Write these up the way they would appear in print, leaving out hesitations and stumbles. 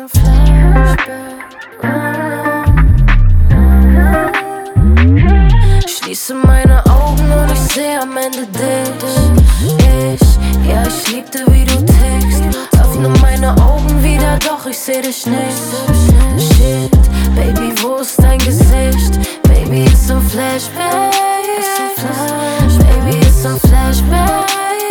ein Flashback. Schließe meine Augen und ich sehe am Ende dich. Ich liebte, wie du tickst. Öffne meine Augen wieder, doch ich seh dich nicht. Shit, Baby, wo ist dein Gesicht? Baby, it's a flashback. Baby, it's a flashback.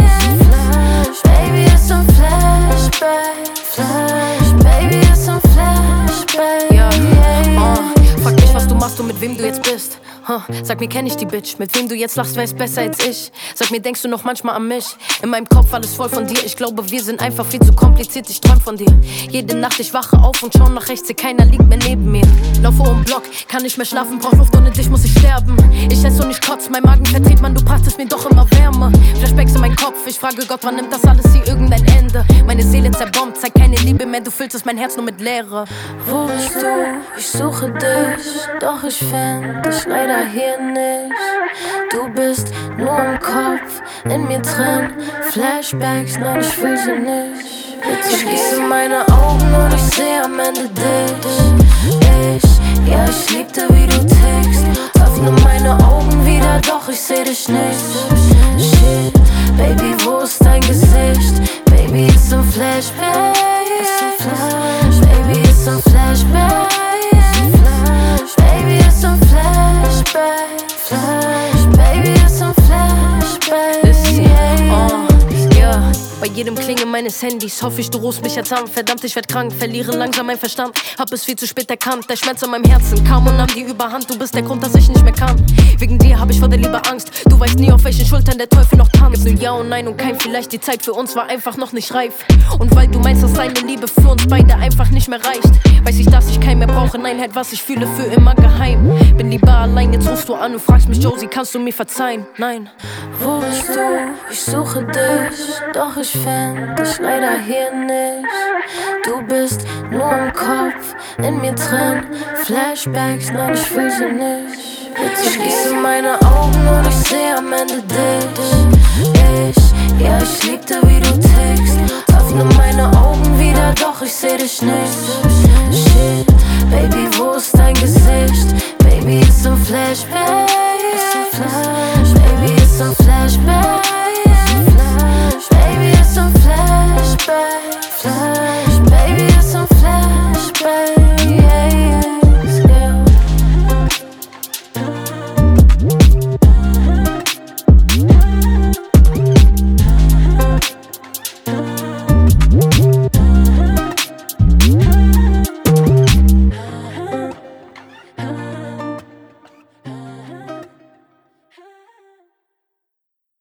Baby, it's a flashback. Baby, it's a flashback. Ja, frag dich, was du machst und mit wem du jetzt bist. Sag mir, kenn ich die Bitch? Mit wem du jetzt lachst, wer ist besser als ich? Sag mir, denkst du noch manchmal an mich? In meinem Kopf alles voll von dir. Ich glaube, wir sind einfach viel zu kompliziert. Ich träum von dir. Jede Nacht, ich wache auf und schau nach rechts. Sehe, keiner liegt mehr neben mir. Laufe um Block, kann nicht mehr schlafen. Brauch Luft, ohne dich muss ich sterben. Ich esse und ich kotz, mein Magen verdreht, Mann, du brachtest mir doch immer Wärme. Flashbacks in meinen Kopf, ich frage Gott, wann nimmt das alles hier irgendein Ende? Meine Seele zerbombt, zeig keine Liebe mehr. Du füllst mein Herz nur mit Leere. Wo bist du? Ich suche dich, doch ich find dich leider hier nicht. Du bist nur im Kopf, in mir drin. Flashbacks, nein, ich fühl sie nicht. Ich schließe meine Augen und ich sehe am Ende dich. Ich liebte, wie du tickst. Öffne meine Augen wieder, doch ich seh dich nicht. Shit, Baby, wo ist dein Gesicht? Baby, it's a flashback. Baby, it's a flashback. Baby, it's a flashback. Baby, it's a flashback. Bei jedem Klingeln meines Handys hoffe ich, du rufst mich jetzt an. Verdammt, ich werd krank, verliere langsam meinen Verstand. Hab es viel zu spät erkannt, der Schmerz in meinem Herzen kam und nahm die Überhand. Du bist der Grund, dass ich nicht mehr kann. Wegen dir hab ich vor der Liebe Angst. Du weißt nie, auf welchen Schultern der Teufel noch tanzt. Gibt's nur Ja und Nein und kein Vielleicht. Die Zeit für uns war einfach noch nicht reif. Und weil du meinst, dass deine Liebe für uns beide einfach nicht mehr reicht, weiß ich, dass ich keinen mehr brauche. Nein, halt, was ich fühle, für immer geheim. Bin lieber allein, jetzt rufst du an und fragst mich, Josie, kannst du mir verzeihen? Nein. Wo bist du? Ich suche dich, doch ich find dich leider hier nicht. Du bist nur im Kopf, in mir drin. Flashbacks, nein, ich fühl sie nicht. Ich schließe meine Augen und ich sehe am Ende dich. Ich liebte, wie du tickst. Öffne meine Augen wieder, doch ich seh dich nicht. Shit, Baby, wo ist dein Gesicht? Baby, it's a flashback. Baby, it's a flashback.